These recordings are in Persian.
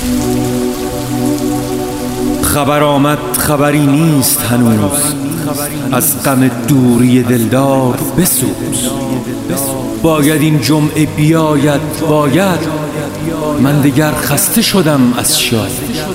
خبر آمد خبری نیست هنوز، از غم دوری دلدار بسوز. باید این جمعه بیاید، باید، من دگر خسته شدم از شاد.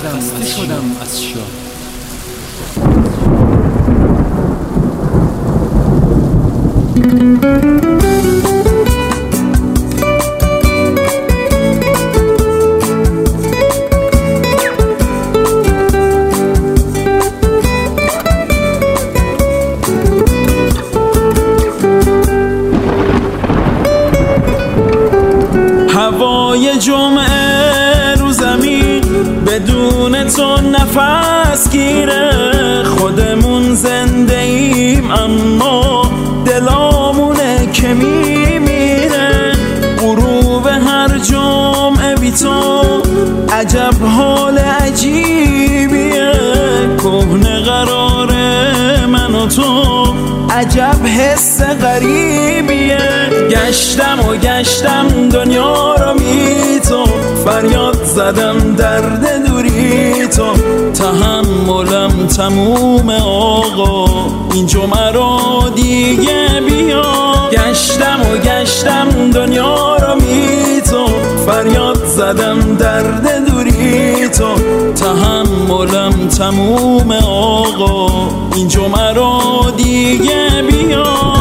هوای جمعه رو زمین بدون تو نفس گیره. خودمون زنده ایم اما دلامونه که میمیره. غروب هر جمعه بی تو عجب حال عجیبیه. کهنه قرار من و تو عجب حس غریبیه. گشتم دنیا رو بی تو، فریاد زدم درد دوری تو. تحملم تموم آقا، این جمعه رو دیگه بیا. گشتم دنیا رو بی تو، فریاد زدم درد دوری تو. تحملم تموم آقا، این جمعه رو دیگه بیا.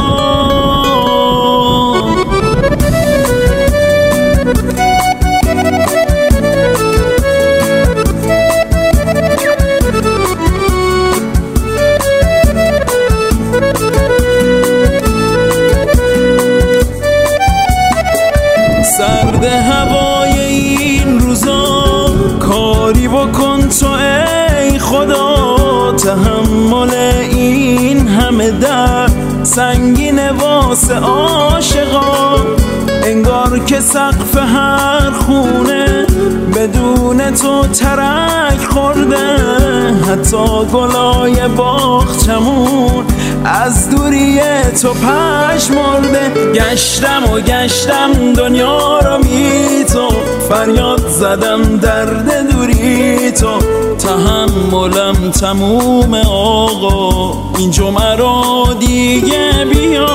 سرد هوای این روزا، کاری بکن تو ای خدا. تحمل این همه درد سنگینه واسه عاشقا. انگار که سقف هر خونه بدون تو ترک خورده. حتی گلای باغچمون از دوری تو پشمرده. گشتم دنیا رو بی تو، فریاد زدم درد دوری تو. تحملم تموم آقا، این جمعه رو دیگه بیا.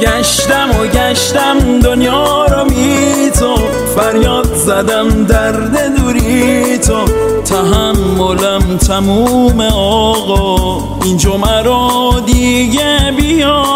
گشتم دنیا رو بی تو، فریاد زدم درد دوری تو. تحملم تموم آقا، این جمعه رو دیگه بیا.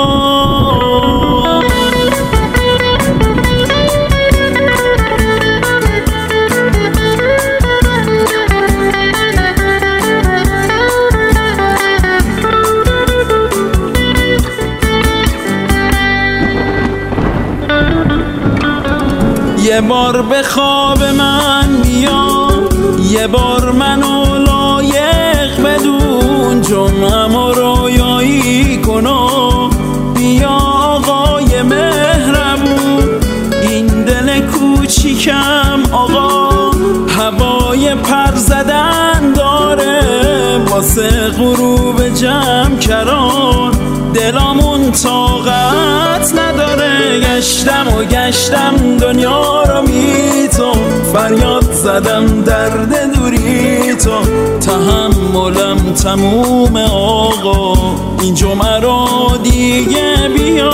یه بار به خواب من بیا، یه بار منو لایق بدون. جمعم و رویایی کن و بیا آقای مهربون. این دل کوچیکم آقا هوای پر زدن داره. واسه غروب جمع کران دلامون طاقت نداره. گشتم دنیا رو بی تو، فریاد زدم درد دوری تو. تحملم تموم آقا، این جمعه رو دیگه بیا.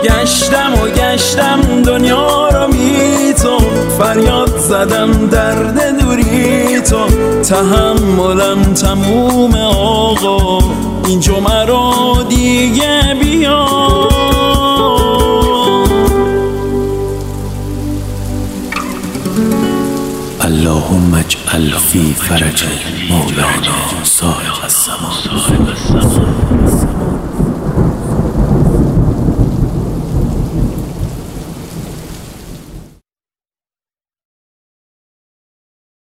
گشتم دنیا رو بی تو، فریاد زدم درد دوری تو. تحملم تموم آقا، این جمعه رو دیگه بیا. اللهم اجعل فی فرج مولانا صاحب الزمان.